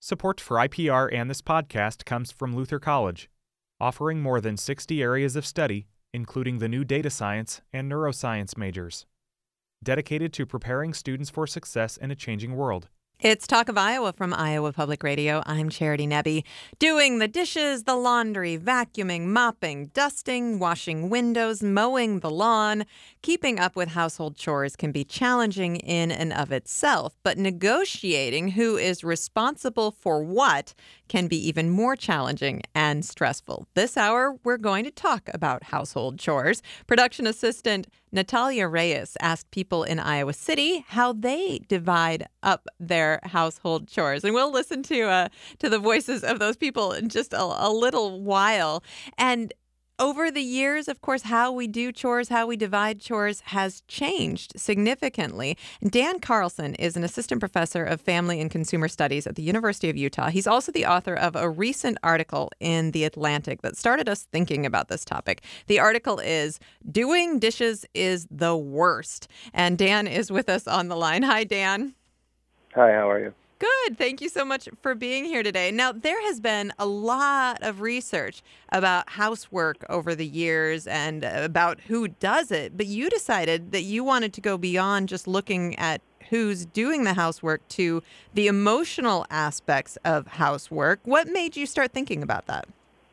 Support for IPR and this podcast comes from Luther College, offering more than 60 areas of study, including the new data science and neuroscience majors, dedicated to preparing students for success in a changing world. It's Talk of Iowa from Iowa Public Radio. I'm Charity Nebbe. Doing the dishes, the laundry, vacuuming, mopping, dusting, washing windows, mowing the lawn. Keeping up with household chores can be challenging in and of itself, but negotiating who is responsible for what can be even more challenging and stressful. This hour, we're going to talk about household chores. Production assistant Natalia Reyes asked people in Iowa City how they divide up their household chores. And we'll listen to the voices of those people in just a little while. And over the years, of course, how we do chores, how we divide chores has changed significantly. Dan Carlson is an assistant professor of family and consumer studies at the University of Utah. He's also the author of a recent article in The Atlantic that started us thinking about this topic. The article is "Doing Dishes is the Worst." And Dan is with us on the line. Hi, Dan. Hi, how are you? Good. Thank you so much for being here today. Now, there has been a lot of research about housework over the years and about who does it, but you decided that you wanted to go beyond just looking at who's doing the housework to the emotional aspects of housework. What made you start thinking about that?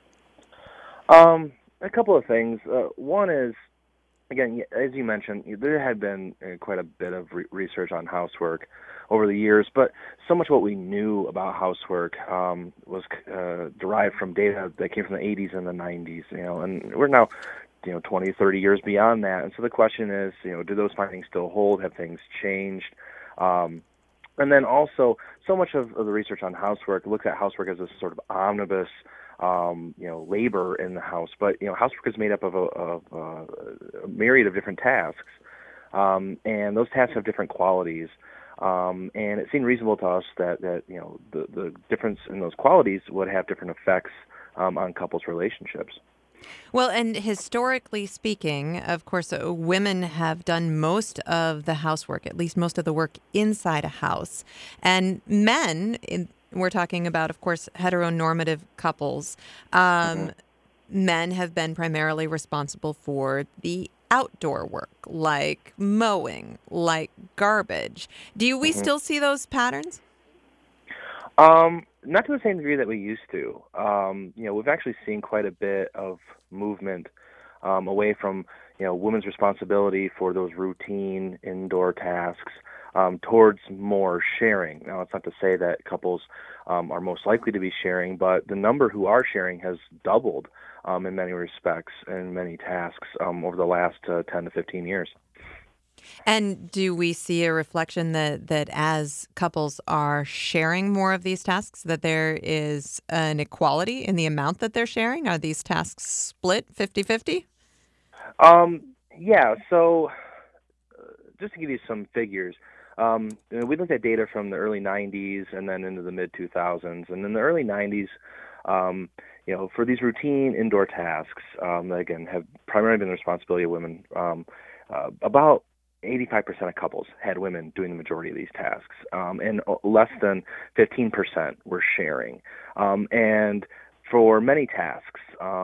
A couple of things. One is, again, as you mentioned, there had been quite a bit of research on housework over the years, but so much what we knew about housework was derived from data that came from the 80s and the 90s, and we're now, 20, 30 years beyond that. And so the question is, do those findings still hold? Have things changed? And then also, so much of the research on housework looks at housework as a sort of omnibus labor in the house, but housework is made up of a myriad of different tasks, and those tasks have different qualities. And it seemed reasonable to us that the difference in those qualities would have different effects on couples' relationships. Well, and historically speaking, of course, women have done most of the housework, at least most of the work inside a house. And men, we're talking about, of course, heteronormative couples, men have been primarily responsible for the outdoor work, like mowing, like garbage. Do we still see those patterns? Not to the same degree that we used to. We've actually seen quite a bit of movement away from, women's responsibility for those routine indoor tasks towards more sharing. Now, it's not to say that couples are most likely to be sharing, but the number who are sharing has doubled in many respects and many tasks over the last 10 to 15 years. And do we see a reflection that as couples are sharing more of these tasks, that there is an equality in the amount that they're sharing? Are these tasks split 50-50? Yeah, so just to give you some figures, we looked at data from the early 90s and then into the mid-2000s. And in the early 90s, for these routine indoor tasks that, again, have primarily been the responsibility of women, about 85% of couples had women doing the majority of these tasks, and less than 15% were sharing. And for many tasks,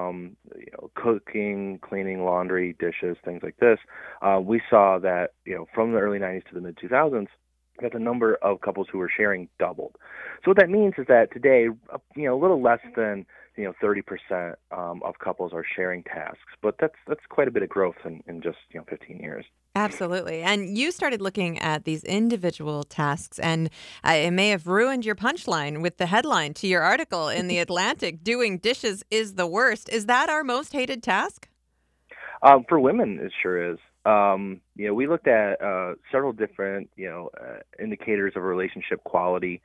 cooking, cleaning, laundry, dishes, things like this, we saw that, from the early 90s to the mid-2000s, that the number of couples who were sharing doubled. So what that means is that today, a little less than 30% of couples are sharing tasks, but that's quite a bit of growth in just 15 years. Absolutely. And you started looking at these individual tasks, and it may have ruined your punchline with the headline to your article in The Atlantic, "Doing Dishes is the Worst." Is that our most hated task? For women, it sure is. We looked at several different, indicators of relationship quality.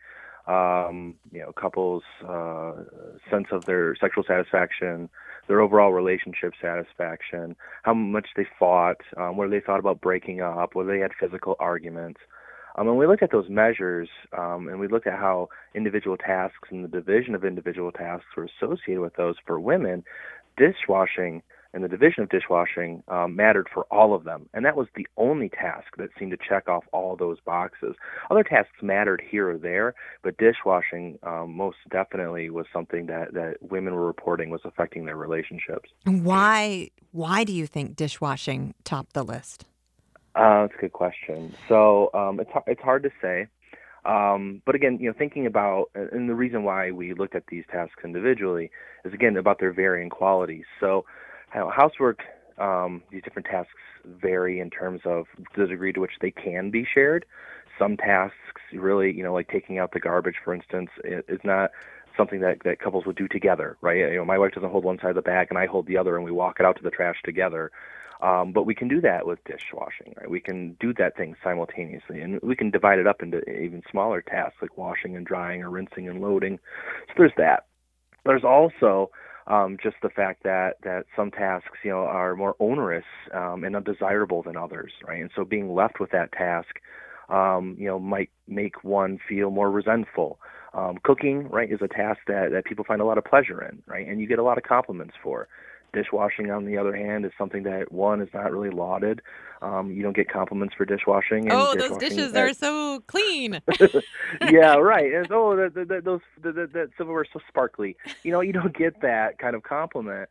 Couples' sense of their sexual satisfaction, their overall relationship satisfaction, how much they fought, whether they thought about breaking up, whether they had physical arguments. And we looked at those measures, and we looked at how individual tasks and the division of individual tasks were associated with those. For women, dishwashing and the division of dishwashing mattered for all of them. And that was the only task that seemed to check off all those boxes. Other tasks mattered here or there, but dishwashing most definitely was something that women were reporting was affecting their relationships. Why do you think dishwashing topped the list? That's a good question. So it's hard to say. But again, thinking about, and the reason why we looked at these tasks individually is, again, about their varying qualities. So housework, these different tasks vary in terms of the degree to which they can be shared. Some tasks really, like taking out the garbage, for instance, is not something that couples would do together, right? My wife doesn't hold one side of the bag and I hold the other and we walk it out to the trash together. But we can do that with dishwashing, right? We can do that thing simultaneously, and we can divide it up into even smaller tasks like washing and drying or rinsing and loading. So there's that. There's also just the fact that some tasks, are more onerous and undesirable than others, right? And so being left with that task, might make one feel more resentful. Cooking, right, is a task that people find a lot of pleasure in, right? And you get a lot of compliments for. Dishwashing, on the other hand, is something that, one, is not really lauded. You don't get compliments for dishwashing. And Those dishes are so clean. Yeah, right. And, that silverware is so sparkly. You don't get that kind of compliment.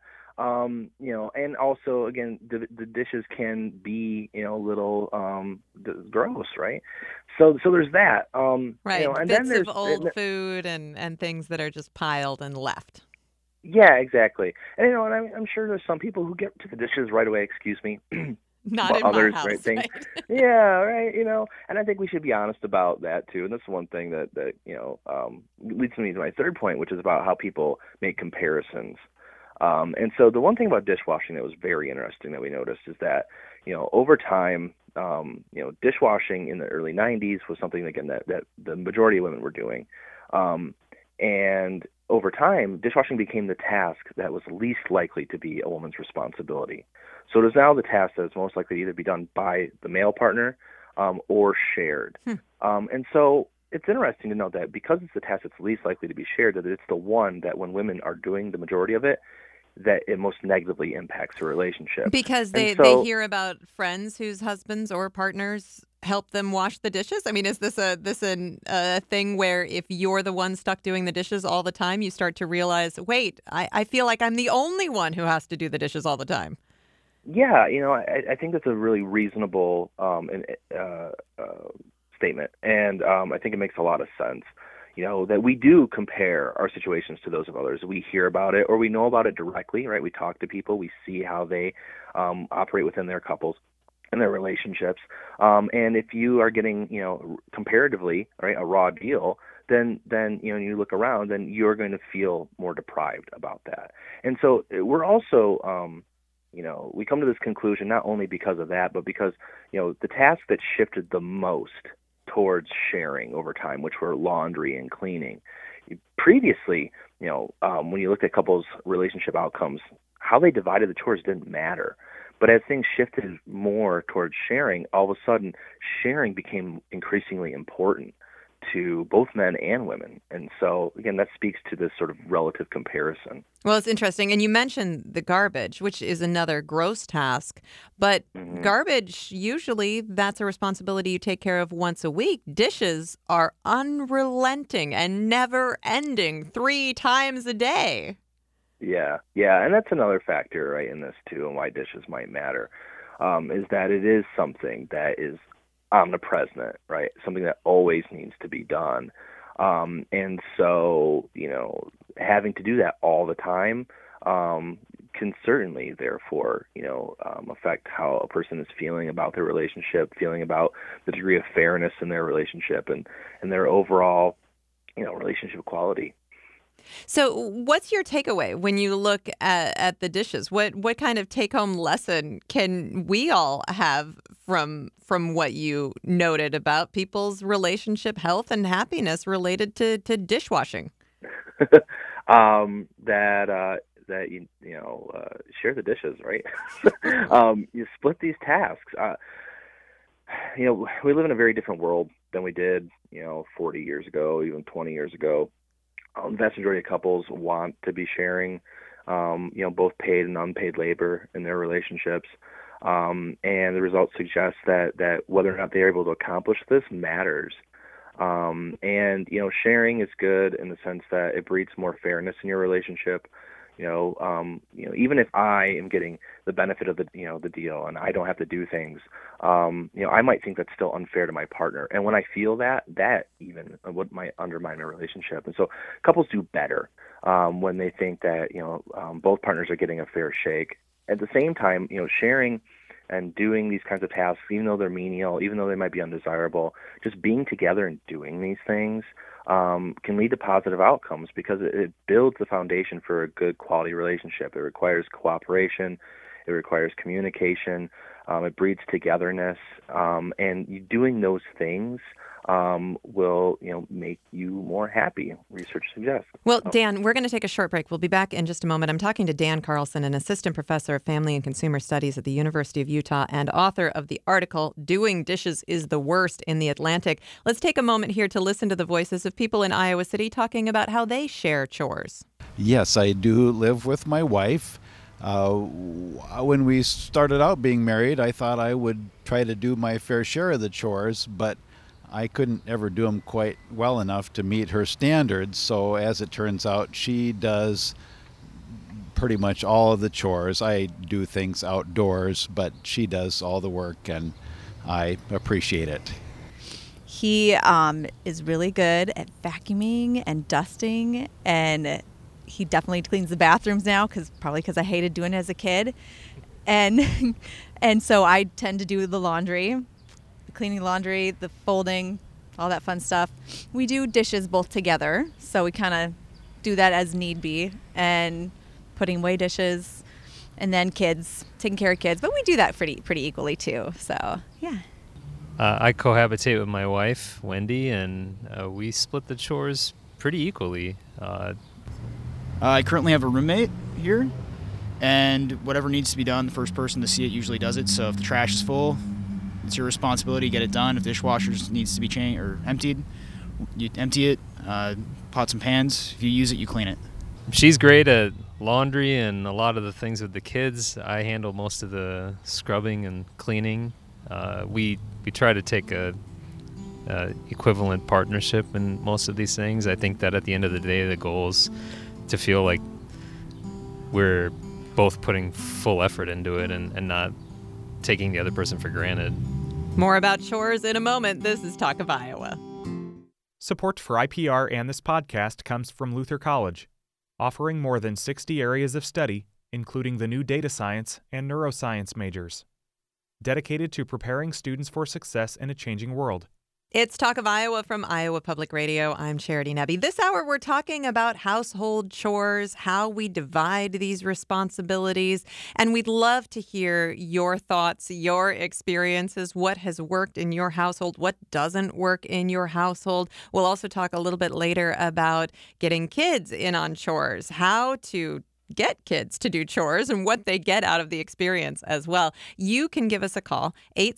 And also, again, the dishes can be, a little gross, right? So there's that. Right, and bits then there's of old food and things that are just piled and left. Yeah, exactly. And and I'm sure there's some people who get to the dishes right away. Excuse me. Not But in my others, house, right? Think, right? yeah, right. And I think we should be honest about that too. And that's one thing that leads me to my third point, which is about how people make comparisons. And so the one thing about dishwashing that was very interesting that we noticed is that over time, dishwashing in the early '90s was something again that the majority of women were doing. And over time, dishwashing became the task that was least likely to be a woman's responsibility. So it is now the task that is most likely to either be done by the male partner or shared. And so it's interesting to note that because it's the task that's least likely to be shared, that it's the one that when women are doing the majority of it, that it most negatively impacts the relationship. Because And they so, hear about friends whose husbands or partners help them wash the dishes. I mean, is this a thing where if you're the one stuck doing the dishes all the time, you start to realize, wait, I feel like I'm the only one who has to do the dishes all the time? yeah, I think that's a really reasonable statement, and I think it makes a lot of sense. That we do compare our situations to those of others. We hear about it or we know about it directly, right? We talk to people, we see how they operate within their couples and their relationships. And if you are getting, comparatively, right, a raw deal, then you look around, then you're going to feel more deprived about that. And so we're also, we come to this conclusion not only because of that, but because, the task that shifted the most towards sharing over time, which were laundry and cleaning. Previously, when you looked at couples' relationship outcomes, how they divided the chores didn't matter. But as things shifted more towards sharing, all of a sudden, sharing became increasingly important to both men and women. And so, again, that speaks to this sort of relative comparison. Well, it's interesting. And you mentioned the garbage, which is another gross task. But garbage, usually that's a responsibility you take care of once a week. Dishes are unrelenting and never ending 3 times a day. Yeah. And that's another factor, right, in this, too, and why dishes might matter, is that it is something that is omnipresent, right? Something that always needs to be done. And so, having to do that all the time can certainly, therefore, affect how a person is feeling about their relationship, feeling about the degree of fairness in their relationship and their overall, relationship quality. So what's your takeaway when you look at the dishes? What kind of take-home lesson can we all have from what you noted about people's relationship health and happiness related to dishwashing? That share the dishes, right? You split these tasks. We live in a very different world than we did, 40 years ago, even 20 years ago. The vast majority of couples want to be sharing. both paid and unpaid labor in their relationships. And the results suggest that whether or not they're able to accomplish this matters. Sharing is good in the sense that it breeds more fairness in your relationship. Even if I am getting the benefit of the deal and I don't have to do things, I might think that's still unfair to my partner. And when I feel that even what might undermine a relationship. And so couples do better when they think that, both partners are getting a fair shake. At the same time, sharing and doing these kinds of tasks, even though they're menial, even though they might be undesirable, just being together and doing these things can lead to positive outcomes because it builds the foundation for a good quality relationship. It requires cooperation. It requires communication. It breeds togetherness. And doing those things will, make you more happy, research suggests. Well, Dan, we're going to take a short break. We'll be back in just a moment. I'm talking to Dan Carlson, an assistant professor of family and consumer studies at the University of Utah and author of the article, Doing Dishes is the Worst in the Atlantic. Let's take a moment here to listen to the voices of people in Iowa City talking about how they share chores. Yes, I do live with my wife. When we started out being married, I thought I would try to do my fair share of the chores, but I couldn't ever do them quite well enough to meet her standards. So as it turns out, she does pretty much all of the chores. I do things outdoors, but she does all the work, and I appreciate it. He is really good at vacuuming and dusting, and he definitely cleans the bathrooms now, probably because I hated doing it as a kid. And so I tend to do the laundry. Cleaning laundry, the folding, all that fun stuff. We do dishes both together, so we kind of do that as need be, and putting away dishes, and then taking care of kids. But we do that pretty equally too. So yeah. I cohabitate with my wife, Wendy, and we split the chores pretty equally. I currently have a roommate here, and whatever needs to be done, the first person to see it usually does it. So if the trash is full, it's your responsibility to get it done. If dishwashers needs to be changed or emptied, you empty it. Pots and pans, if you use it, you clean it. She's great at laundry and a lot of the things with the kids. I handle most of the scrubbing and cleaning. We try to take a equivalent partnership in most of these things. I think that at the end of the day, the goal is to feel like we're both putting full effort into it and not taking the other person for granted. More about chores in a moment. This is Talk of Iowa. Support for IPR and this podcast comes from Luther College, offering more than 60 areas of study, including the new data science and neuroscience majors, dedicated to preparing students for success in a changing world. It's Talk of Iowa from Iowa Public Radio. I'm Charity Nebbe. This hour, we're talking about household chores, how we divide these responsibilities, and we'd love to hear your thoughts, your experiences, what has worked in your household, what doesn't work in your household. We'll also talk a little bit later about getting kids in on chores, how to get kids to do chores and what they get out of the experience as well. You can give us a call,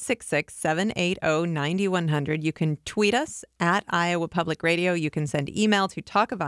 866-780-9100. You can tweet us at Iowa Public Radio. You can send email to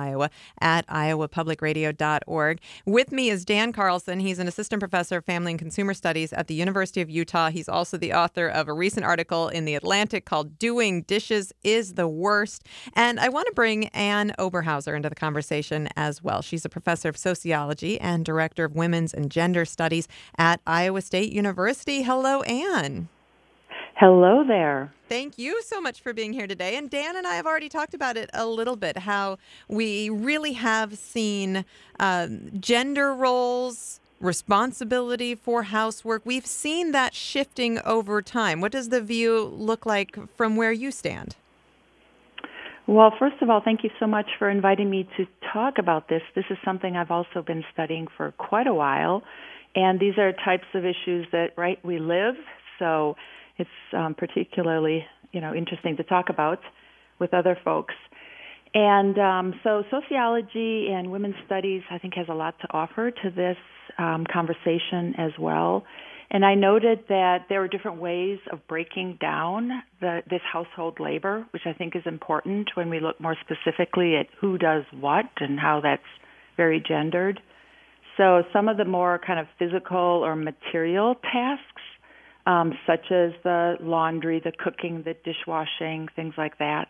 talkofiowa@iowapublicradio.org. With me is Dan Carlson. He's an assistant professor of family and consumer studies at the University of Utah. He's also the author of a recent article in The Atlantic called Doing Dishes is the Worst. And I want to bring Ann Oberhauser into the conversation as well. She's a professor of sociology and director of women's and gender studies at Iowa State University. Hello, Ann. Hello there. Thank you so much for being here today. And Dan and I have already talked about it a little bit, how we really have seen gender roles, responsibility for housework. We've seen that shifting over time. What does the view look like from where you stand? Well, first of all, thank you so much for inviting me to talk about this. This is something I've also been studying for quite a while, and these are types of issues that, we live, so it's particularly, interesting to talk about with other folks. And so sociology and women's studies, I think, has a lot to offer to this conversation as well. And I noted that there were different ways of breaking down this household labor, which I think is important when we look more specifically at who does what and how that's very gendered. So some of the more kind of physical or material tasks, such as the laundry, the cooking, the dishwashing, things like that.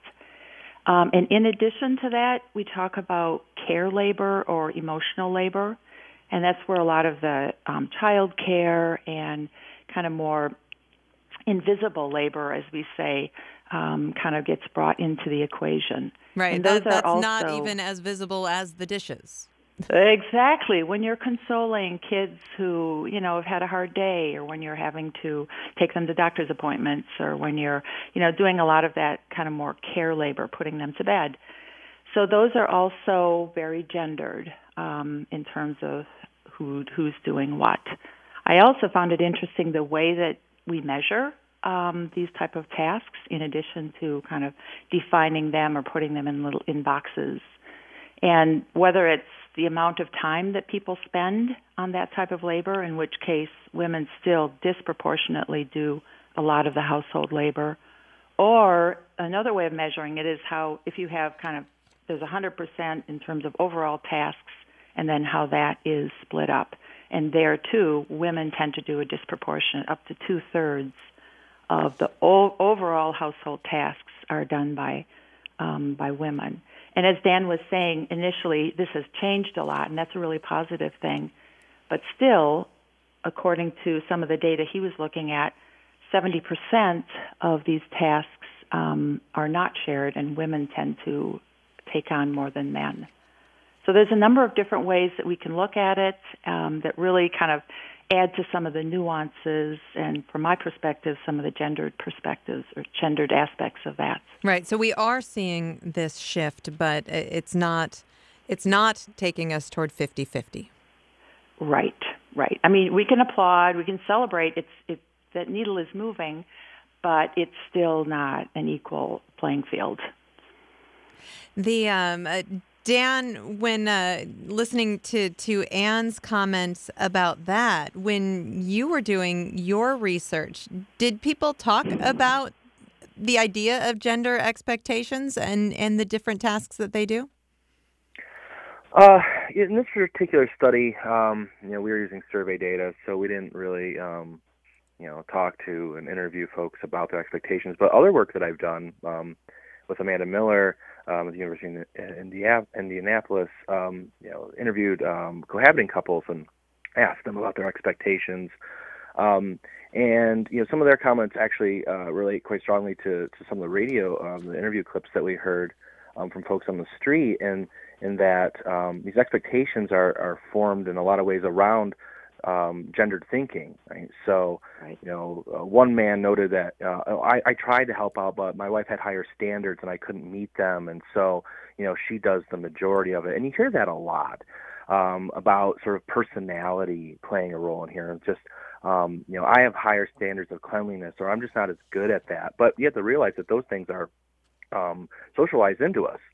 And in addition to that, we talk about care labor or emotional labor, and that's where a lot of the child care and kind of more invisible labor, as we say, kind of gets brought into the equation. Right. And those That's are also, not even as visible as the dishes. Exactly. When you're consoling kids who, have had a hard day, or when you're having to take them to doctor's appointments, or when you're, doing a lot of that kind of more care labor, putting them to bed. So those are also very gendered in terms of who's doing what. I also found it interesting the way that we measure these type of tasks, in addition to kind of defining them or putting them in boxes. And whether it's the amount of time that people spend on that type of labor, in which case women still disproportionately do a lot of the household labor, or another way of measuring it is how, if you have there's 100% in terms of overall tasks, and then how that is split up. And there, too, women tend to do a disproportionate, up to 2/3 of the overall household tasks are done by women. And as Dan was saying, initially, this has changed a lot, and that's a really positive thing. But still, according to some of the data he was looking at, 70% of these tasks are not shared, and women tend to take on more than men. So there's a number of different ways that we can look at it that really kind of add to some of the nuances and, from my perspective, some of the gendered perspectives or gendered aspects of that. Right. So we are seeing this shift, but it's not taking us toward 50-50. Right. I mean, we can applaud, we can celebrate. That needle is moving, but it's still not an equal playing field. The Dan, when listening to Anne's comments about that, when you were doing your research, did people talk about the idea of gender expectations and the different tasks that they do? In this particular study, we were using survey data, so we didn't really, talk to and interview folks about their expectations. But other work that I've done with Amanda Miller at the University of Indianapolis, interviewed cohabiting couples and asked them about their expectations. And some of their comments actually relate quite strongly to some of the radio, the interview clips that we heard from folks on the street, and in that these expectations are formed in a lot of ways around gendered thinking, right? So, right. One man noted that I tried to help out, but my wife had higher standards and I couldn't meet them, and so, she does the majority of it. And you hear that a lot about sort of personality playing a role in here. And just, I have higher standards of cleanliness, or I'm just not as good at that. But you have to realize that those things are socialized into us.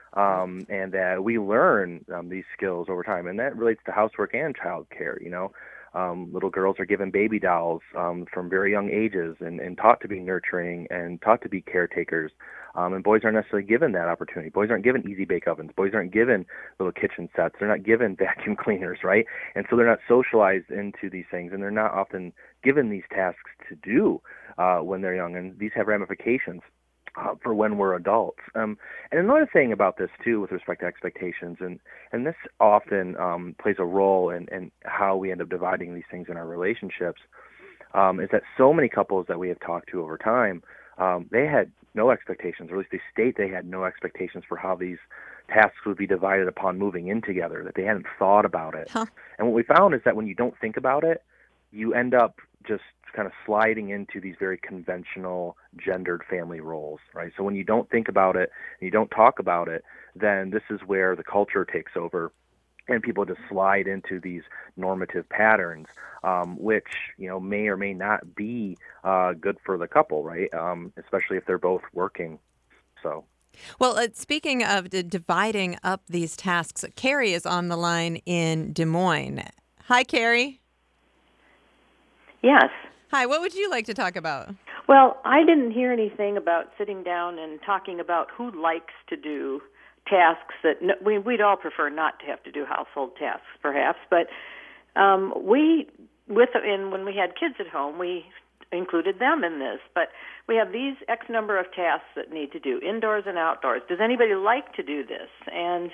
And that we learn these skills over time, and that relates to housework and child care. Little girls are given baby dolls from very young ages and taught to be nurturing and taught to be caretakers. And boys aren't necessarily given that opportunity. Boys aren't given easy bake ovens. Boys aren't given little kitchen sets. They're not given vacuum cleaners, right? And so they're not socialized into these things, and they're not often given these tasks to do when they're young, and these have ramifications for when we're adults. And another thing about this, too, with respect to expectations, and this often plays a role in how we end up dividing these things in our relationships, is that so many couples that we have talked to over time, they had no expectations, or at least they state they had no expectations for how these tasks would be divided upon moving in together, that they hadn't thought about it. Huh. And what we found is that when you don't think about it, you end up just kind of sliding into these very conventional gendered family roles, right? So when you don't think about it and you don't talk about it, then this is where the culture takes over and people just slide into these normative patterns, which, may or may not be good for the couple, right? Especially if they're both working. So. Well, speaking of dividing up these tasks, Carrie is on the line in Des Moines. Hi, Carrie. Yes. Hi, what would you like to talk about? Well, I didn't hear anything about sitting down and talking about who likes to do tasks that we'd all prefer not to have to do household tasks, perhaps, but when we had kids at home, we included them in this. But we have these X number of tasks that need to do, indoors and outdoors. Does anybody like to do this? And,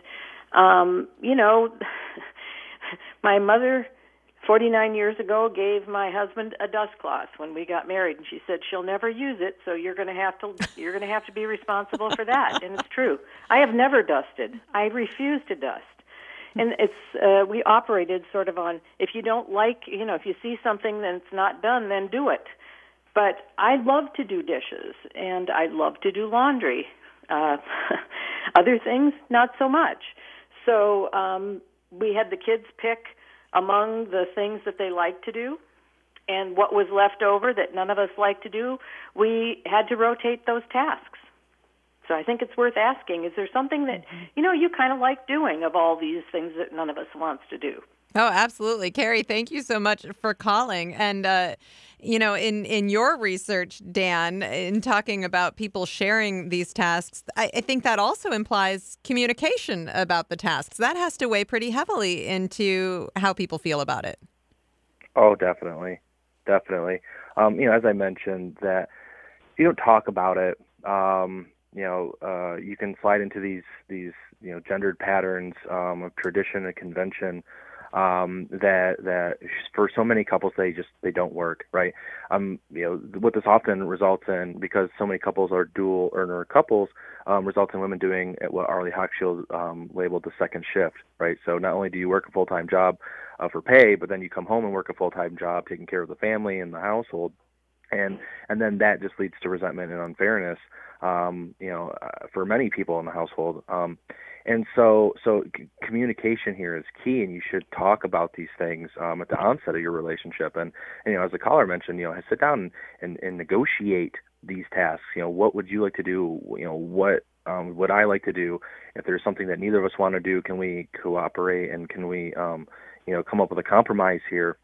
my mother 49 years ago gave my husband a dust cloth when we got married, and she said she'll never use it, so you're going to have to be responsible for that. And it's true. I have never dusted. I refuse to dust. And it's we operated sort of on, if you don't like, if you see something that's not done, then do it. But I love to do dishes, and I love to do laundry. Other things, not so much. So we had the kids pick among the things that they like to do, and what was left over that none of us like to do, we had to rotate those tasks. So I think it's worth asking, is there something that, you kind of like doing of all these things that none of us wants to do? Oh, absolutely. Carrie, thank you so much for calling. And, in your research, Dan, in talking about people sharing these tasks, I think that also implies communication about the tasks. That has to weigh pretty heavily into how people feel about it. Oh, definitely. Definitely. As I mentioned, that if you don't talk about it, you can slide into these gendered patterns of tradition and convention that for so many couples they don't work, right? What this often results in, because so many couples are dual earner couples, results in women doing what Arlie Hochschild labeled the second shift, right? So not only do you work a full-time job for pay, but then you come home and work a full-time job taking care of the family and the household. And then that just leads to resentment and unfairness, for many people in the household. And so communication here is key, and you should talk about these things at the onset of your relationship. And as the caller mentioned, sit down and negotiate these tasks. What would you like to do? What would I like to do? If there's something that neither of us want to do, can we cooperate, and can we come up with a compromise here?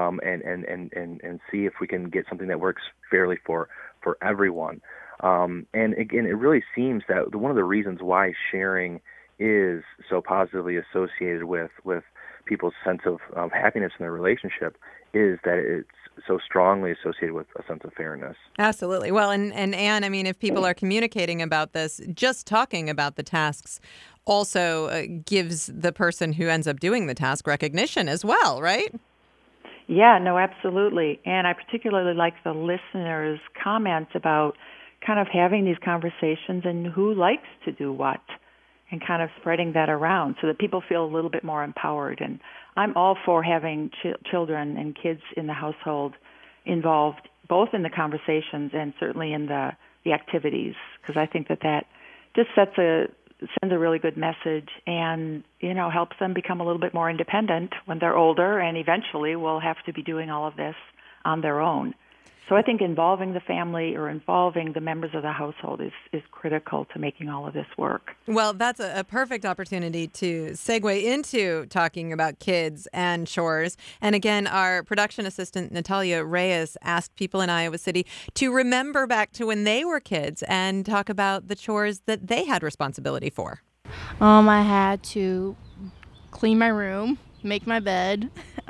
And see if we can get something that works fairly for everyone. And again, it really seems that one of the reasons why sharing is so positively associated with people's sense of happiness in their relationship is that it's so strongly associated with a sense of fairness. Absolutely. Well, and Anne, if people are communicating about this, just talking about the tasks also gives the person who ends up doing the task recognition as well, right? Yeah, no, absolutely. And I particularly like the listeners' comments about kind of having these conversations and who likes to do what, and kind of spreading that around so that people feel a little bit more empowered. And I'm all for having children and kids in the household involved, both in the conversations and certainly in the activities, because I think that just sends a really good message and, helps them become a little bit more independent when they're older, and eventually will have to be doing all of this on their own. So I think involving the family or involving the members of the household is critical to making all of this work. Well, that's a perfect opportunity to segue into talking about kids and chores. And again, our production assistant, Natalia Reyes, asked people in Iowa City to remember back to when they were kids and talk about the chores that they had responsibility for. I had to clean my room, make my bed,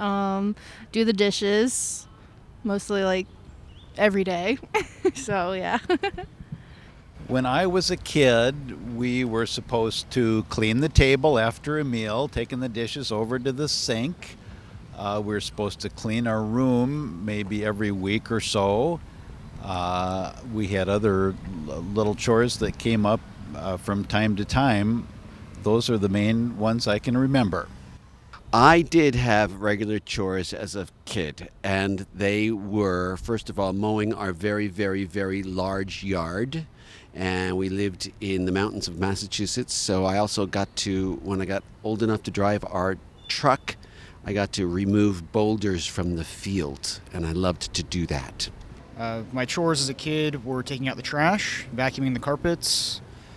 do the dishes, mostly every day. So, yeah. When I was a kid, we were supposed to clean the table after a meal, taking the dishes over to the sink. We were supposed to clean our room maybe every week or so. We had other little chores that came up from time to time. Those are the main ones I can remember. I did have regular chores as a kid, and they were, first of all, mowing our very, very, very large yard. And we lived in the mountains of Massachusetts, so I also got to, when I got old enough to drive our truck, I got to remove boulders from the field, and I loved to do that. My chores as a kid were taking out the trash, vacuuming the carpets,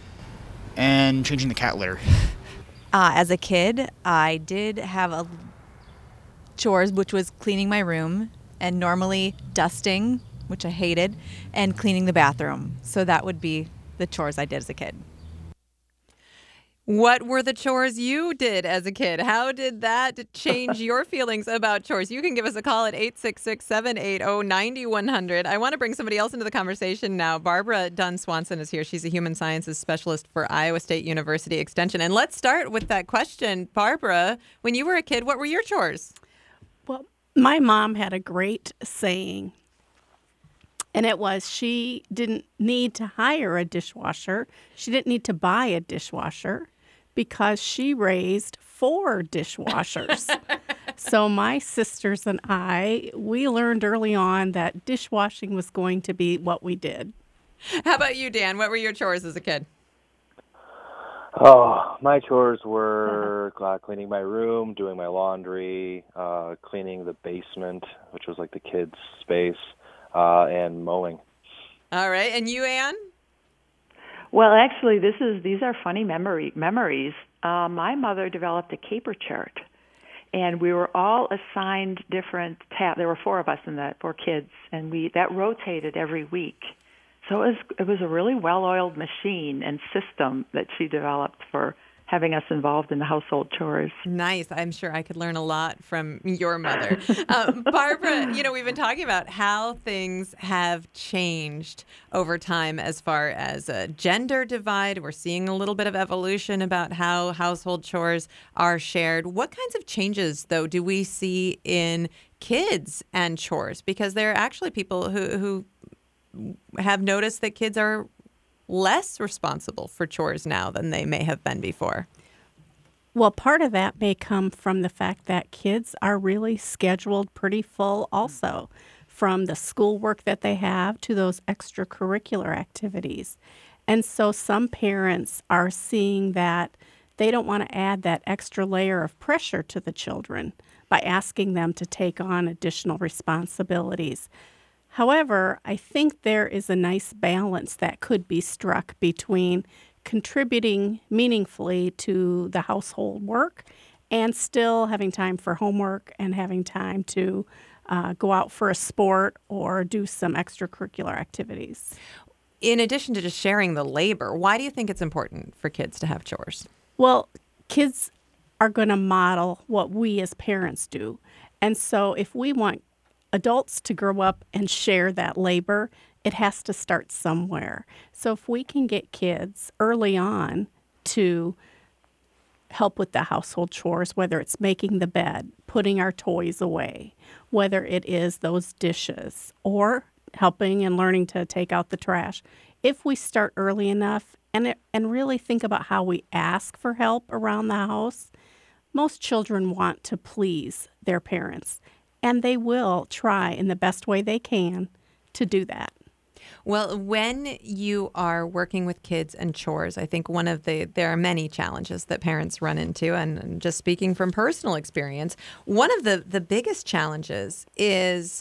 and changing the cat litter. As a kid, I did have chores, which was cleaning my room, and normally dusting, which I hated, and cleaning the bathroom. So that would be the chores I did as a kid. What were the chores you did as a kid? How did that change your feelings about chores? You can give us a call at 866-780-9100. I want to bring somebody else into the conversation now. Barbara Dunn Swanson is here. She's a human sciences specialist for Iowa State University Extension. And let's start with that question. Barbara, when you were a kid, what were your chores? Well, my mom had a great saying, and it was she didn't need to hire a dishwasher. She didn't need to buy a dishwasher because she raised 4 dishwashers. So my sisters and I, we learned early on that dishwashing was going to be what we did. How about you, Dan? What were your chores as a kid? Oh, my chores were cleaning my room, doing my laundry, cleaning the basement, which was like the kids' space, and mowing. All right. And you, Ann? Well, actually, these are funny memories. My mother developed a caper chart, and we were all assigned different tasks. There were 4 of us in that, 4 kids, and that rotated every week. So it was a really well-oiled machine and system that she developed for having us involved in the household chores. Nice. I'm sure I could learn a lot from your mother. Barbara, we've been talking about how things have changed over time as far as a gender divide. We're seeing a little bit of evolution about how household chores are shared. What kinds of changes, though, do we see in kids and chores? Because there are actually people who have noticed that kids are less responsible for chores now than they may have been before. Well, part of that may come from the fact that kids are really scheduled pretty full also, from the schoolwork that they have to those extracurricular activities. And so some parents are seeing that they don't want to add that extra layer of pressure to the children by asking them to take on additional responsibilities. However, I think there is a nice balance that could be struck between contributing meaningfully to the household work and still having time for homework and having time to go out for a sport or do some extracurricular activities. In addition to just sharing the labor, why do you think it's important for kids to have chores? Well, kids are going to model what we as parents do. And so if we want adults to grow up and share that labor, it has to start somewhere. So if we can get kids early on to help with the household chores, whether it's making the bed, putting our toys away, whether it is those dishes, or helping and learning to take out the trash, if we start early enough and really think about how we ask for help around the house, most children want to please their parents. And they will try in the best way they can to do that. Well, when you are working with kids and chores, I think there are many challenges that parents run into. And just speaking from personal experience, one of the biggest challenges is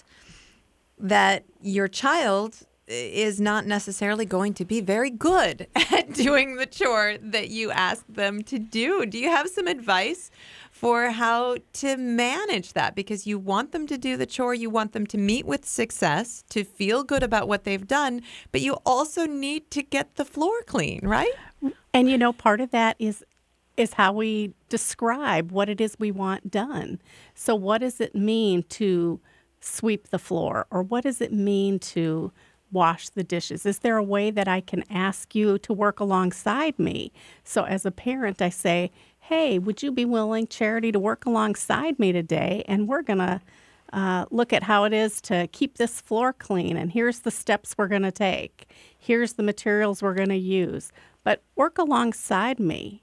that your child is not necessarily going to be very good at doing the chore that you ask them to do. Do you have some advice for how to manage that? Because you want them to do the chore, you want them to meet with success, to feel good about what they've done, but you also need to get the floor clean, right? And part of that is how we describe what it is we want done. So what does it mean to sweep the floor, or what does it mean to wash the dishes? Is there a way that I can ask you to work alongside me? So as a parent, I say, hey, would you be willing, Charity, to work alongside me today? And we're going to look at how it is to keep this floor clean. And here's the steps we're going to take. Here's the materials we're going to use. But work alongside me.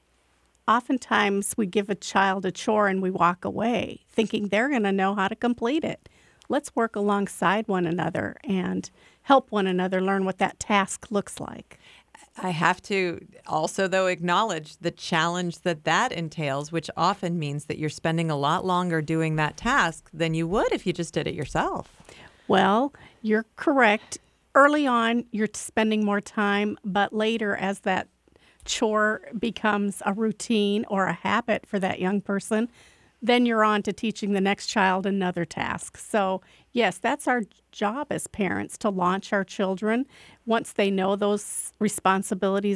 Oftentimes, we give a child a chore and we walk away thinking they're going to know how to complete it. Let's work alongside one another and help one another learn what that task looks like. I have to also, though, acknowledge the challenge that entails, which often means that you're spending a lot longer doing that task than you would if you just did it yourself. Well, you're correct. Early on, you're spending more time, but later, as that chore becomes a routine or a habit for that young person, then you're on to teaching the next child another task. So, yes, that's our job as parents, to launch our children once they know those responsibilities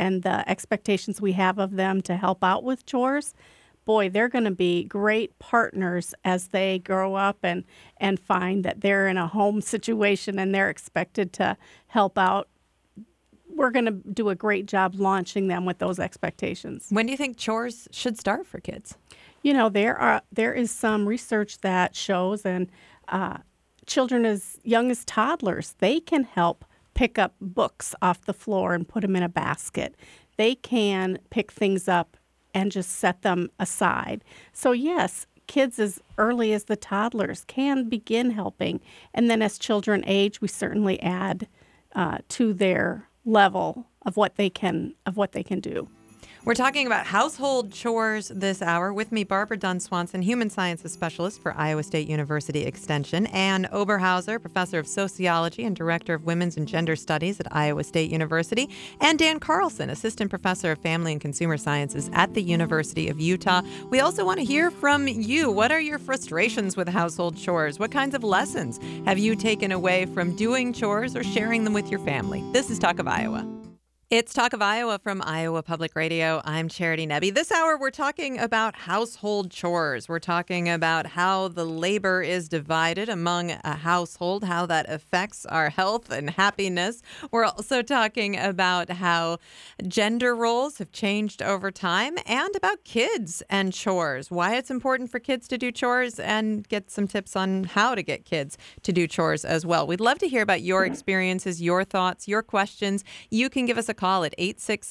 and the expectations we have of them to help out with chores, boy, they're going to be great partners as they grow up and find that they're in a home situation and they're expected to help out. We're going to do a great job launching them with those expectations. When do you think chores should start for kids? You know, there is some research that shows, and children as young as toddlers, they can help pick up books off the floor and put them in a basket. They can pick things up and just set them aside. So yes, kids as early as the toddlers can begin helping, and then as children age, we certainly add to their level of what they can do. We're talking about household chores this hour. With me, Barbara Dunn Swanson, Human Sciences Specialist for Iowa State University Extension, Ann Oberhauser, Professor of Sociology and Director of Women's and Gender Studies at Iowa State University, and Dan Carlson, Assistant Professor of Family and Consumer Sciences at the University of Utah. We also want to hear from you. What are your frustrations with household chores? What kinds of lessons have you taken away from doing chores or sharing them with your family? This is Talk of Iowa. It's Talk of Iowa from Iowa Public Radio. I'm Charity Nebbe. This hour, we're talking about household chores. We're talking about how the labor is divided among a household, how that affects our health and happiness. We're also talking about how gender roles have changed over time and about kids and chores, why it's important for kids to do chores, and get some tips on how to get kids to do chores as well. We'd love to hear about your experiences, your thoughts, your questions. You can give us a call at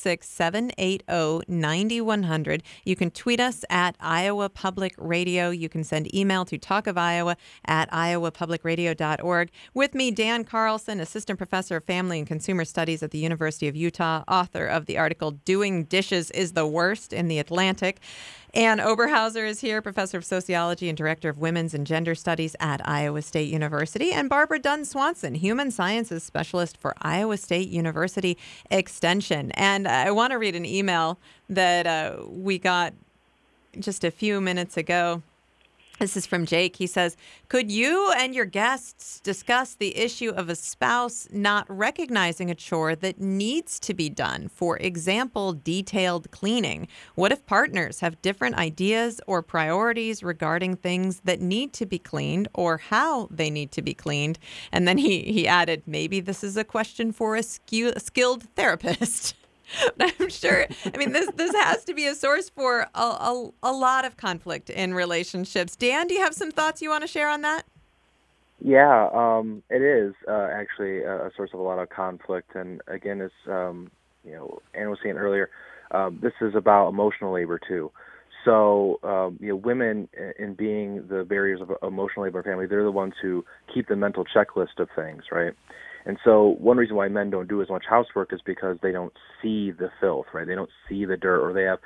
866-780-9100. You can tweet us at Iowa Public Radio. You can send email to talkofiowa@iowapublicradio.org. With me, Dan Carlson, Assistant Professor of Family and Consumer Studies at the University of Utah, author of the article Doing Dishes is the Worst in the Atlantic. Ann Oberhauser is here, Professor of Sociology and Director of Women's and Gender Studies at Iowa State University. And Barbara Dunn Swanson, Human Sciences Specialist for Iowa State University Extension. And I want to read an email that we got just a few minutes ago. This is from Jake. He says, could you and your guests discuss the issue of a spouse not recognizing a chore that needs to be done? For example, detailed cleaning. What if partners have different ideas or priorities regarding things that need to be cleaned or how they need to be cleaned? And then he added, maybe this is a question for a skilled therapist. I'm sure. I mean, this has to be a source for a lot of conflict in relationships. Dan, do you have some thoughts you want to share on that? Yeah, it is actually a source of a lot of conflict. And again, as Ann was saying earlier, this is about emotional labor too. So, women, in being the barriers of emotional labor in family, they're the ones who keep the mental checklist of things, right? And so one reason why men don't do as much housework is because they don't see the filth, right? They don't see the dirt, or they have,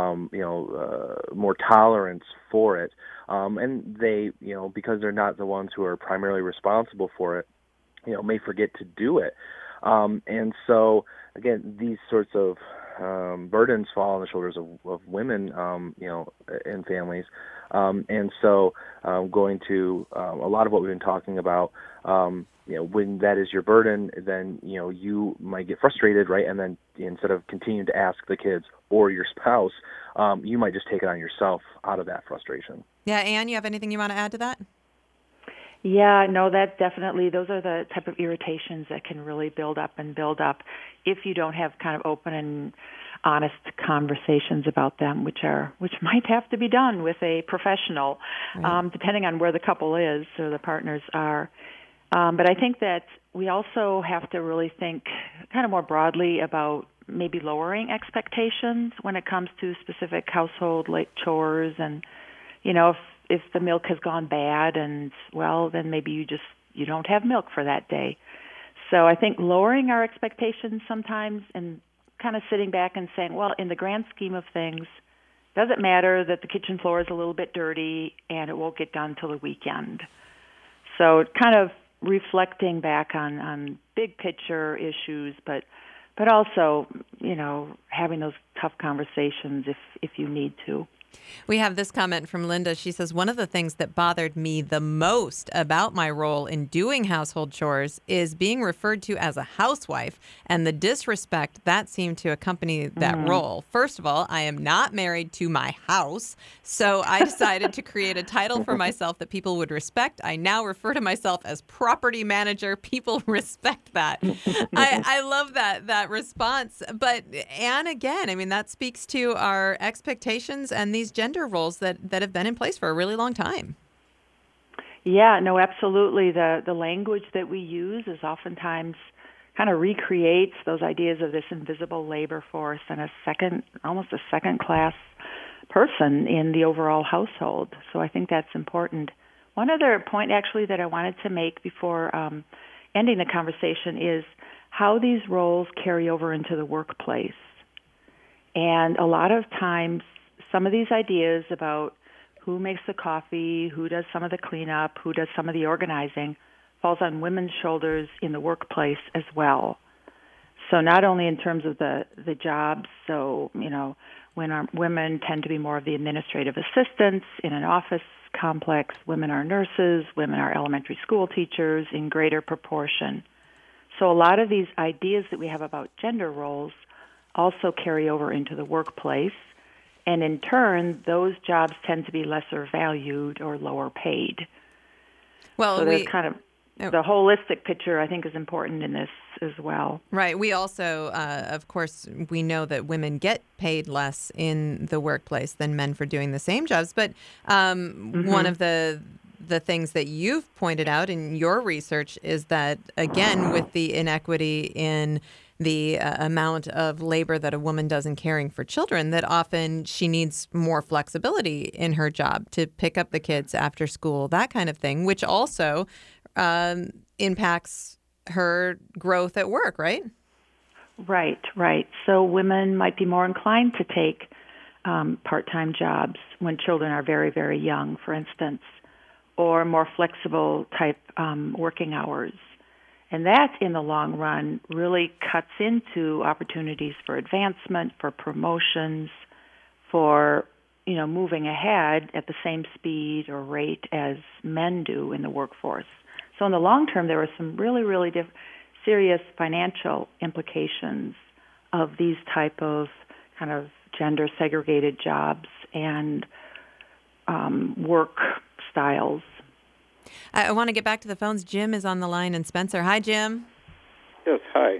more tolerance for it. And they, because they're not the ones who are primarily responsible for it, may forget to do it. And so, again, these sorts of burdens fall on the shoulders of women, in families. And so going to a lot of what we've been talking about, when that is your burden, then, you might get frustrated, right? And then instead of continuing to ask the kids or your spouse, you might just take it on yourself out of that frustration. Yeah, Ann, you have anything you want to add to that? Yeah, no, that definitely, those are the type of irritations that can really build up if you don't have kind of open and honest conversations about them, which might have to be done with a professional, right, depending on where the couple is or the partners are. But I think that we also have to really think kind of more broadly about maybe lowering expectations when it comes to specific household like chores, and if the milk has gone bad, and then maybe you don't have milk for that day. So I think lowering our expectations sometimes and kind of sitting back and saying, well, in the grand scheme of things, does it matter that the kitchen floor is a little bit dirty and it won't get done till the weekend? So kind of reflecting back on big picture issues, but also, having those tough conversations if you need to. We have this comment from Linda. She says, one of the things that bothered me the most about my role in doing household chores is being referred to as a housewife and the disrespect that seemed to accompany that role. First of all, I am not married to my house, so I decided to create a title for myself that people would respect. I now refer to myself as property manager. People respect that. I love that response. But Anne, again, I mean, that speaks to our expectations and these gender roles that have been in place for a really long time. Yeah, no, absolutely. The language that we use is oftentimes kind of recreates those ideas of this invisible labor force and almost a second-class person in the overall household. So I think that's important. One other point, actually, that I wanted to make before ending the conversation is how these roles carry over into the workplace. And a lot of times, some of these ideas about who makes the coffee, who does some of the cleanup, who does some of the organizing, falls on women's shoulders in the workplace as well. So not only in terms of the jobs, so, when women tend to be more of the administrative assistants in an office complex, women are nurses, women are elementary school teachers in greater proportion. So a lot of these ideas that we have about gender roles also carry over into the workplace, and in turn, those jobs tend to be lesser valued or lower paid. Well, so there's kind of the holistic picture, I think, is important in this as well. Right. We also, of course, we know that women get paid less in the workplace than men for doing the same jobs. But one of the things that you've pointed out in your research is that, again, with the inequity in the amount of labor that a woman does in caring for children, that often she needs more flexibility in her job to pick up the kids after school, that kind of thing, which also impacts her growth at work, right? Right. So women might be more inclined to take part-time jobs when children are very, very young, for instance, or more flexible type working hours. And that, in the long run, really cuts into opportunities for advancement, for promotions, for moving ahead at the same speed or rate as men do in the workforce. So in the long term, there are some really, really serious financial implications of these type of kind of gender segregated jobs and work styles. I want to get back to the phones. Jim is on the line, and Spencer. Hi, Jim. Yes, hi.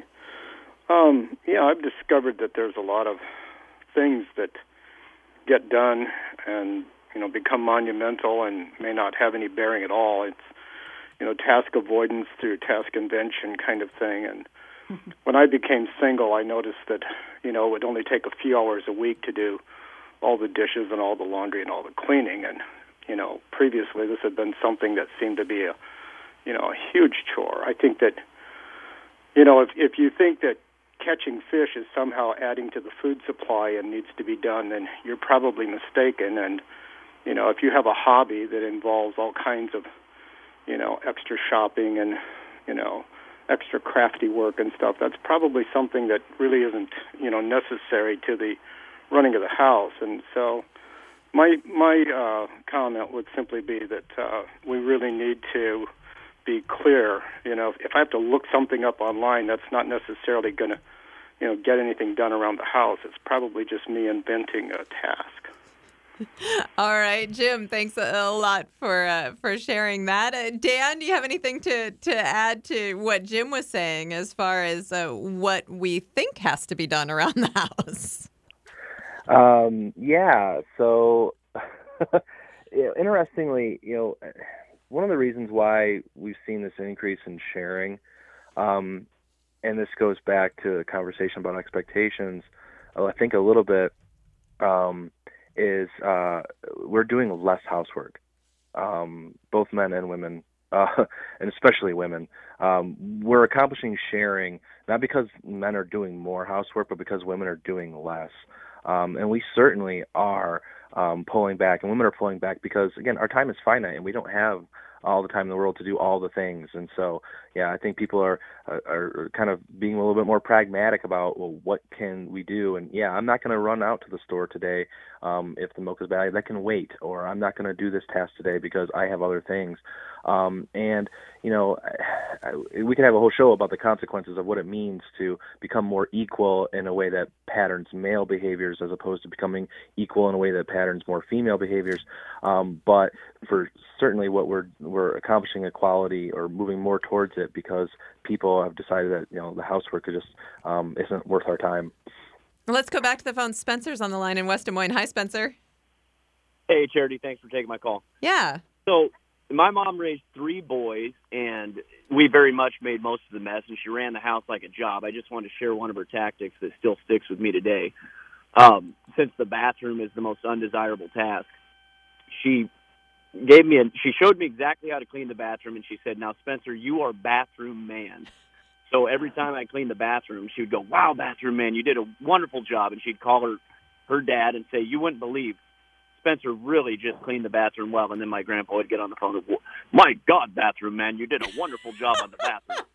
I've discovered that there's a lot of things that get done and, become monumental and may not have any bearing at all. It's, task avoidance through task invention kind of thing. And when I became single, I noticed that, it would only take a few hours a week to do all the dishes and all the laundry and all the cleaning. And, previously this had been something that seemed to be a huge chore. I think that, if you think that catching fish is somehow adding to the food supply and needs to be done, then you're probably mistaken. And, if you have a hobby that involves all kinds of, extra shopping and, extra crafty work and stuff, that's probably something that really isn't, necessary to the running of the house. And so my comment would simply be that we really need to be clear. If I have to look something up online, that's not necessarily going to, get anything done around the house. It's probably just me inventing a task. All right, Jim, thanks a lot for sharing that. Dan, do you have anything to add to what Jim was saying as far as what we think has to be done around the house? So interestingly, one of the reasons why we've seen this increase in sharing, and this goes back to the conversation about expectations, I think a little bit, is we're doing less housework, both men and women, and especially women. We're accomplishing sharing not because men are doing more housework, but because women are doing less. And we certainly are pulling back, and women are pulling back because, again, our time is finite, and we don't have all the time in the world to do all the things. And so, yeah, I think people are kind of being a little bit more pragmatic about, well, what can we do? And yeah, I'm not going to run out to the store today if the milk is bad. That can wait. Or I'm not going to do this task today because I have other things. And, you know, we could have a whole show about the consequences of what it means to become more equal in a way that patterns male behaviors as opposed to becoming equal in a way that patterns more female behaviors. But for certainly what we're accomplishing equality or moving more towards it because people have decided that, you know, the housework just isn't worth our time. Let's go back to the phone. Spencer's on the line in West Des Moines. Hi, Spencer. Hey, Charity. Thanks for taking my call. Yeah. So my mom raised 3 boys, and we very much made most of the mess, and she ran the house like a job. I just wanted to share one of her tactics that still sticks with me today. Since the bathroom is the most undesirable task, she showed me exactly how to clean the bathroom, and she said, "Now, Spencer, you are bathroom man." So every time I cleaned the bathroom, she would go, "Wow, bathroom man, you did a wonderful job." And she'd call her dad and say, "You wouldn't believe Spencer really just cleaned the bathroom well." And then my grandpa would get on the phone and, "My God, bathroom man, you did a wonderful job on the bathroom."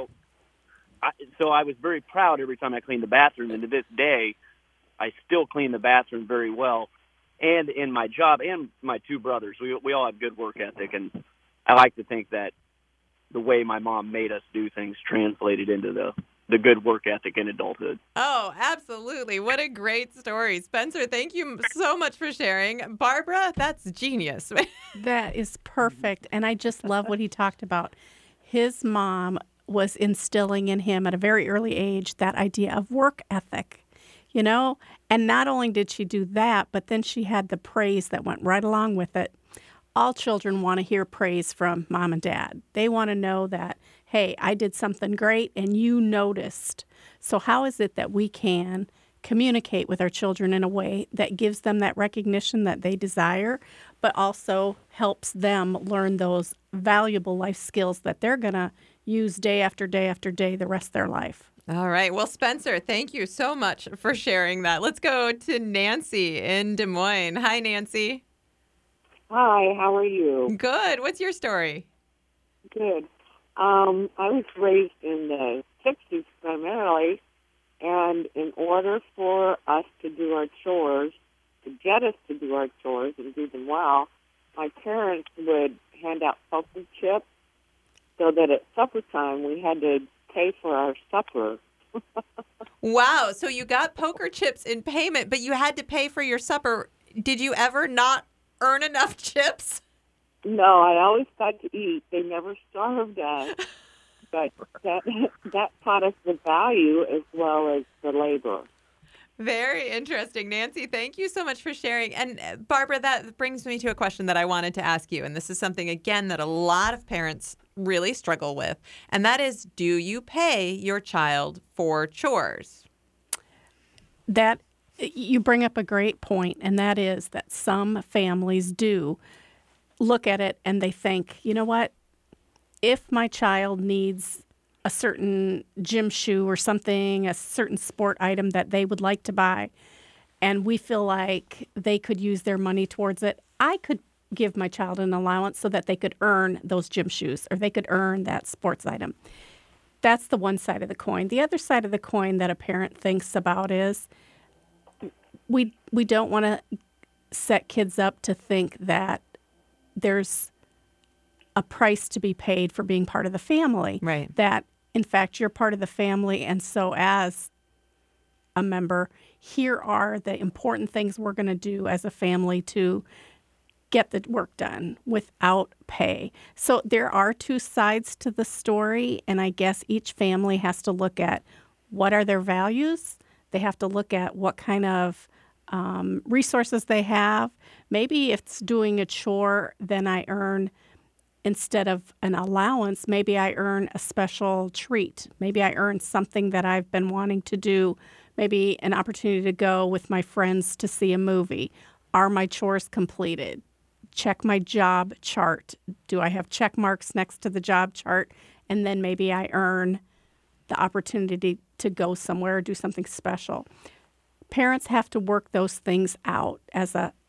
So I was very proud every time I cleaned the bathroom. And to this day, I still clean the bathroom very well. And in my job, and my 2 brothers, we all have good work ethic. And I like to think that the way my mom made us do things translated into the good work ethic in adulthood. Oh, absolutely. What a great story. Spencer, thank you so much for sharing. Barbara, that's genius. That is perfect. And I just love what he talked about. His mom was instilling in him at a very early age that idea of work ethic, you know? And not only did she do that, but then she had the praise that went right along with it. All children want to hear praise from mom and dad. They want to know that, hey, I did something great and you noticed. So how is it that we can communicate with our children in a way that gives them that recognition that they desire, but also helps them learn those valuable life skills that they're going to use day after day after day the rest of their life? All right. Well, Spencer, thank you so much for sharing that. Let's go to Nancy in Des Moines. Hi, Nancy. Hi, how are you? Good. What's your story? Good. I was raised in the 60s primarily, and in order for us to do our chores, to get us to do our chores and do them well, my parents would hand out poker chips so that at supper time we had to pay for our supper. Wow. So you got poker chips in payment, but you had to pay for your supper. Did you ever not earn enough chips? No, I always got to eat. They never starved us. But that taught us the value as well as the labor. Very interesting. Nancy, thank you so much for sharing. And Barbara, that brings me to a question that I wanted to ask you. And this is something, again, that a lot of parents really struggle with. And that is, do you pay your child for chores? That you bring up a great point, and that is that some families do look at it and they think, you know what, if my child needs a certain gym shoe or something, a certain sport item that they would like to buy, and we feel like they could use their money towards it, I could give my child an allowance so that they could earn those gym shoes or they could earn that sports item. That's the one side of the coin. The other side of the coin that a parent thinks about is we don't want to set kids up to think that there's a price to be paid for being part of the family. Right. That, in fact, you're part of the family, and so as a member, here are the important things we're going to do as a family to get the work done without pay. So there are 2 sides to the story, and I guess each family has to look at what are their values. They have to look at what kind of resources they have. Maybe if it's doing a chore, then I earn, instead of an allowance, maybe I earn a special treat. Maybe I earn something that I've been wanting to do, maybe an opportunity to go with my friends to see a movie. Are my chores completed? Check my job chart. Do I have check marks next to the job chart? And then maybe I earn the opportunity to go somewhere or do something special. Parents have to work those things out as a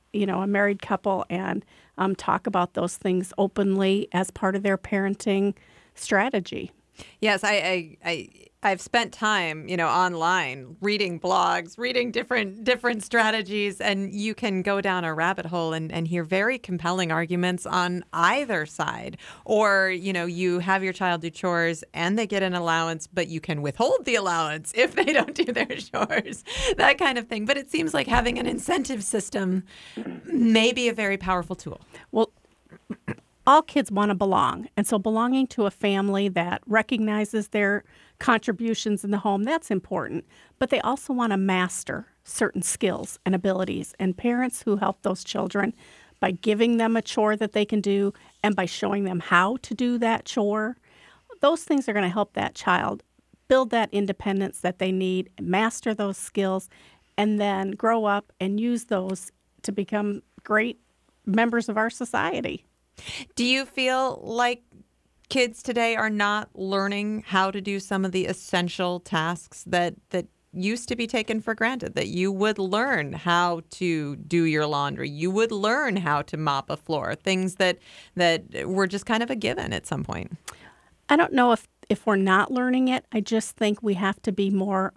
a married couple and talk about those things openly as part of their parenting strategy. Yes, I've spent time, online reading blogs, reading different strategies, and you can go down a rabbit hole and hear very compelling arguments on either side. Or, you have your child do chores and they get an allowance, but you can withhold the allowance if they don't do their chores, that kind of thing. But it seems like having an incentive system may be a very powerful tool. Well, all kids want to belong. And so belonging to a family that recognizes their contributions in the home, that's important. But they also want to master certain skills and abilities. And parents who help those children by giving them a chore that they can do and by showing them how to do that chore, those things are going to help that child build that independence that they need, master those skills, and then grow up and use those to become great members of our society. Do you feel like kids today are not learning how to do some of the essential tasks that used to be taken for granted, that you would learn how to do your laundry, you would learn how to mop a floor, things that were just kind of a given at some point? I don't know if we're not learning it. I just think we have to be more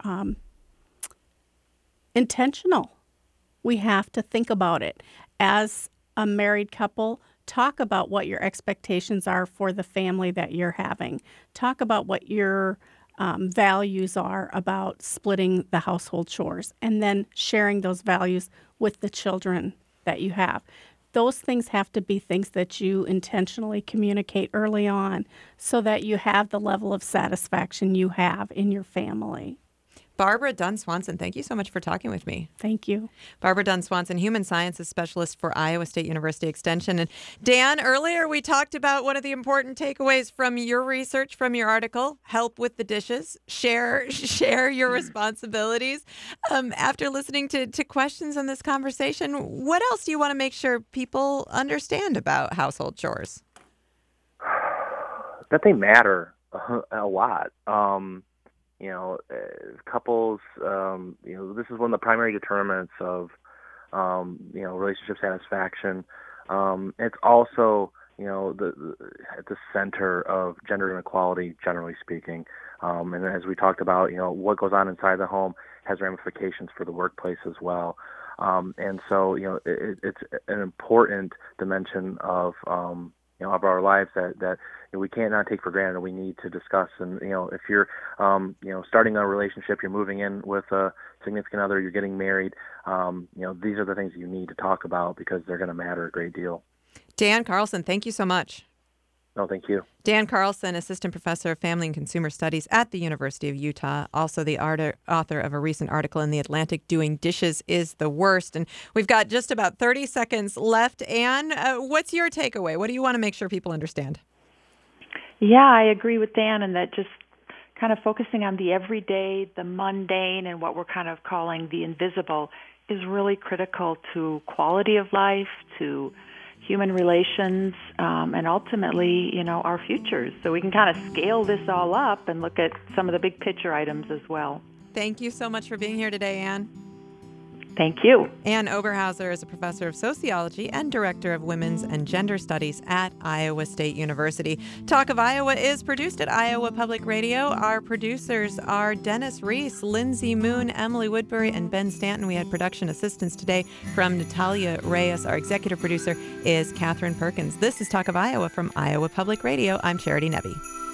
intentional. We have to think about it. As a married couple, talk about what your expectations are for the family that you're having. Talk about what your values are about splitting the household chores, and then sharing those values with the children that you have. Those things have to be things that you intentionally communicate early on so that you have the level of satisfaction you have in your family. Barbara Dunn Swanson, thank you so much for talking with me. Thank you. Barbara Dunn Swanson, Human Sciences Specialist for Iowa State University Extension. And Dan, earlier we talked about one of the important takeaways from your research, from your article, help with the dishes, share your responsibilities. After listening to questions in this conversation, what else do you want to make sure people understand about household chores? That they matter a lot. Couples, this is one of the primary determinants of, relationship satisfaction. It's also, at the center of gender inequality, generally speaking. And as we talked about, what goes on inside the home has ramifications for the workplace as well. And so, it's an important dimension of, of our lives that we can't not take for granted, and we need to discuss. And if you're starting a relationship, you're moving in with a significant other, you're getting married, these are the things you need to talk about because they're going to matter a great deal. Dan Carlson, thank you so much. No, thank you. Dan Carlson, Assistant Professor of Family and Consumer Studies at the University of Utah, also the author of a recent article in The Atlantic, Doing Dishes is the Worst. And we've got just about 30 seconds left. Anne, what's your takeaway? What do you want to make sure people understand? Yeah, I agree with Dan in that just kind of focusing on the everyday, the mundane, and what we're kind of calling the invisible is really critical to quality of life, to human relations, and ultimately, our futures. So we can kind of scale this all up and look at some of the big picture items as well. Thank you so much for being here today, Anne. Thank you. Anne Oberhauser is a professor of sociology and director of women's and gender studies at Iowa State University. Talk of Iowa is produced at Iowa Public Radio. Our producers are Dennis Reese, Lindsay Moon, Emily Woodbury, and Ben Stanton. We had production assistance today from Natalia Reyes. Our executive producer is Catherine Perkins. This is Talk of Iowa from Iowa Public Radio. I'm Charity Nebbe.